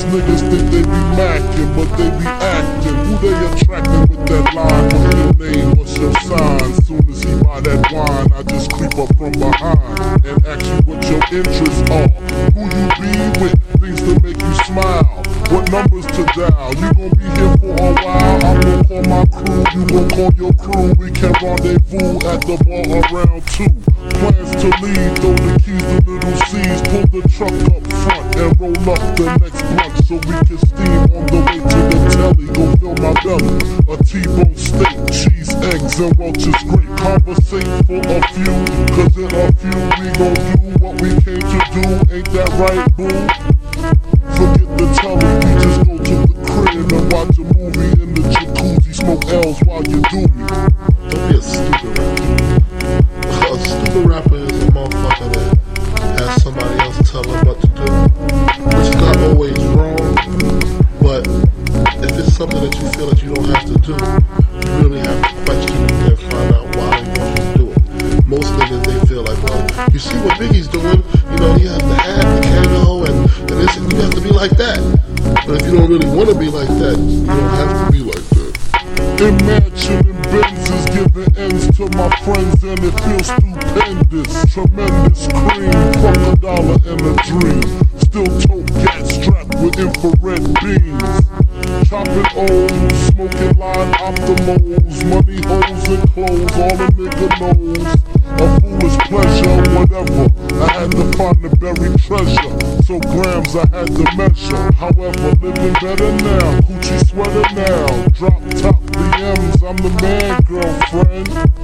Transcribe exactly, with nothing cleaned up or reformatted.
niggas think they be macking, but they be acting. Who they attracting with that line? What's your name? What's your sign? Soon as he buy that wine, I just creep up from behind and ask you what your interests are. Who you be with? Things to make you smile. What numbers to dial? You gon' be here for a while. I'm gon' call my crew. You gon' call your crew. We can rendezvous at the bar around two. Plans to leave. Throw the keys to little C's. Pull the truck up front and roll up the next blunt so we can steam on the way to the telly. Go fill my belly. A T-bone steak, cheese, eggs, and Welch's grape. Conversate for a few, cause in a few we gon' do what we came to do. Ain't that right, boo? Forget the telly, we just go to the crib and watch a movie in the jacuzzi. Smoke L's while you do me. Don't be a stupid rapper. A stupid rapper is a motherfucker that has somebody else tell him what to do, which is not always wrong, but if it's something that you feel that you don't have to do, you really have to question it and find out why you want to do it. Most niggas, they feel like, well, you see what Biggie's doing, you know, he has the hat, the camo, and, and this, and you have to be like that. But if you don't really want to be like that, you don't have to be like that. Imagine and Benzes giving ends to my friends and it feels stupendous. Tremendous cream, fuck a dollar and a dream. Still tote gas strapped with infrared beams. Chopping O's, smoking line optimals. Money, hoes and clothes, all a nigga knows. A foolish pleasure, whatever. I had to find the buried treasure, so grams I had to measure. However, living better now, Gucci sweater now. Drop top B Ms, I'm the man, girlfriend.